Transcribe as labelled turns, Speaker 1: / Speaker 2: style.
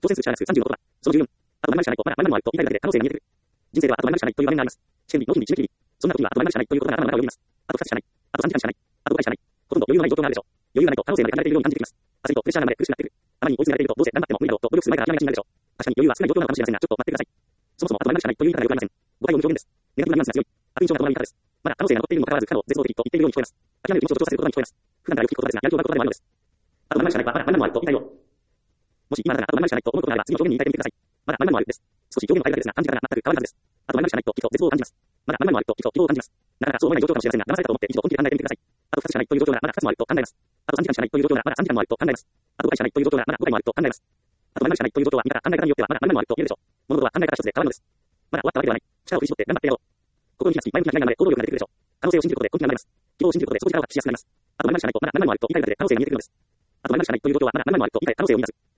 Speaker 1: 当選数者数30のことだ。その14。あと〇〇しかないと、まだ〇〇もあると言いたいだけで可能性が見えてくる。人生ではあと〇〇しかないという場面があります。試験に、納品に、締め切りに。そんな時にはあと〇〇しかないということが7、7を呼びます。あと2つしかない。あと3時間しかない。あと5回しかない。ほとんど余裕のない状況があるでしょう。余裕がないと可能性まで離れているように感じてきます。焦りとプレッシャーが生まれ苦しくなってくる。あまりに追い詰められているとどうせ頑張っても無理だろうと努力する前から諦めがちになるでしょう。確かに余裕は少ない状況なのかもしれませんが、ちょっと待ってください。そもそもあと〇〇しかないという言い方がよくありません。誤解を生む表現です。ネガティブなニュアンスが強い。悪印象が伴う言い方です。まだ可能性が残っているにもかかわらず不可能、絶望的と言っているように聞こえます。諦める気持ちを助長させる言葉に聞こえます。普段からよく聞く言葉ですが、やる気を奪う言葉でもあるのです。あと〇〇しかないはまだ〇〇もあると言いたいよう。もし今あなたがあと〇〇しかないと思うことがあれば、次の表現に言い換えてみてください。まだ〇〇もあるです。少し表現を変えるだけですが、感じ方が全く変わるはずです。あと〇〇しかないときっと絶望を感じます。まだ〇〇もあるときっと希望を感じます。なかなかそう思えない状況かもしれませんが、騙されたと思って一度本気で考えてみてください。あと2つしかないという状況ならまだ2つもあると考えます。あと3時間しかないという状況ならまだ3時間もあると考えます。あと5回しかないという状況ならまだ5回もあると考えます。あと〇〇しかないという状況は見方、考え方によってはまだ〇〇もあると言えるでしょう。物事は考え方一つで変わるのです。まだ終わったわけではない。力を振り絞って頑張ってやろう。心に気がつき、前向きな考えが生まれ、行動力が出てくるでしょう。可能性を信じることで根気が生まれます。希望を信じることで少し力を発揮しやすくなります。あと〇〇しかないとまだ〇〇もあると言いたいだけで可能性が見えてくるのです。あと〇〇しかないという状況はまだ〇〇もあると言いたい可能性を見出す。